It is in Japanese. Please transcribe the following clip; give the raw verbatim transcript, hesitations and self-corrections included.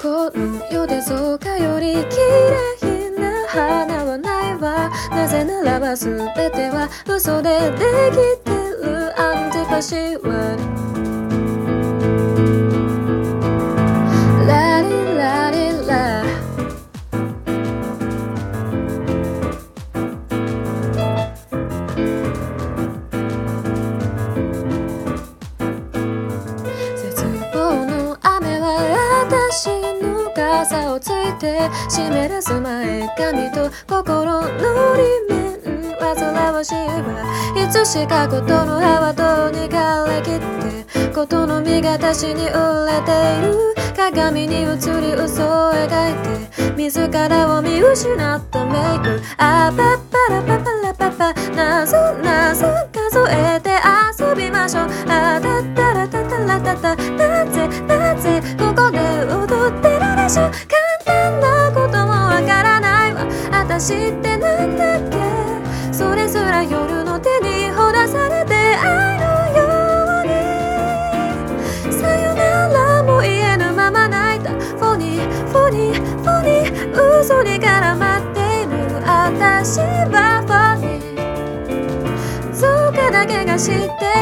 この世でそうかより綺麗な花はないわ。なぜならば全ては嘘でできてるアンティパシーはラリラリラ絶望の雨は私の傘をついて湿らす前髪と心の裏面煩わしいわ。いつしかことの葉はとに枯れきってことの実が私に売れている。鏡に映り嘘を描いて自らを見失ったメイク。あパッパラパパラパパなぞなぞ数えて遊びましょう。あたったらたたらたたなぜなぜここで踊ってるでしょ。簡単なこともわからないわ。私ってなんだっけ。それすら夜の手にほだされて愛のようにさよならも言えぬまま泣いた。フォニーフォニーフォニー嘘に絡まっている私はフォニーそうかだけが知って